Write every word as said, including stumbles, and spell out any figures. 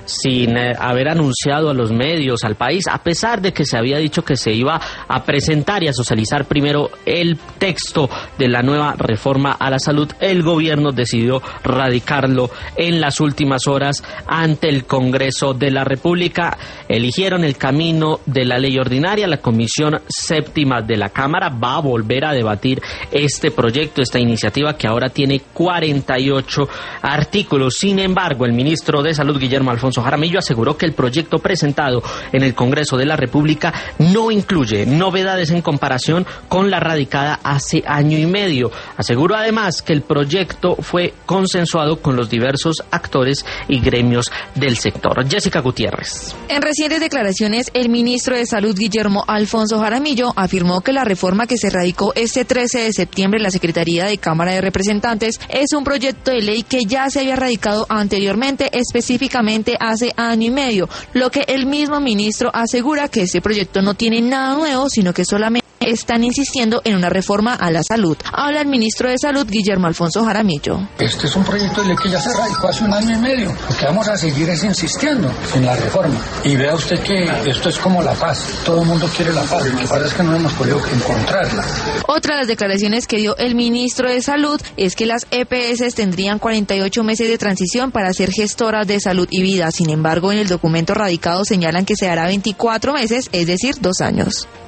sin eh, haber anunciado a los medios, al país, a pesar de que se había dicho que se iba a presentar y a socializar primero el texto de la nueva reforma a la salud. El gobierno decidió radicarlo en las últimas horas ante el Congreso de la República. Eligieron el camino de la ley ordinaria. La Comisión Séptima de la Cámara va a volver a debatir este proyecto, esta iniciativa que ahora tiene cuarenta y ocho artículos. Sin embargo, el ministro de Salud, Guillermo Alfonso Jaramillo, aseguró que el proyecto presentado en el Congreso de la República no incluye novedades en comparación con la radicada hace año y medio. Aseguró además que el proyecto fue consensuado con los diversos actores y gremios del sector. Jessica Gutiérrez. En recientes declaraciones, el ministro de Salud, Guillermo Alfonso Jaramillo, afirmó que la reforma que se radicó este trece de septiembre en la Secretaría de Cámara de Representantes es un proyecto de ley que ya se había radicado anteriormente, específicamente hace año y medio, lo que el mismo ministro asegura que este proyecto no tiene nada nuevo, sino que solamente están insistiendo en una reforma a la salud. Habla el ministro de Salud, Guillermo Alfonso Jaramillo. Este es un proyecto de ley que ya se radicó hace un año y medio. Lo que vamos a seguir es insistiendo en la reforma. Y vea usted que esto es como la paz. Todo el mundo quiere la paz. Lo que pasa es que no hemos podido encontrarla. Otra de las declaraciones que dio el ministro de Salud es que las E P S tendrían cuarenta y ocho meses de transición para ser gestoras de salud y vida. Sin embargo, en el documento radicado señalan que se dará veinticuatro meses, es decir, dos años.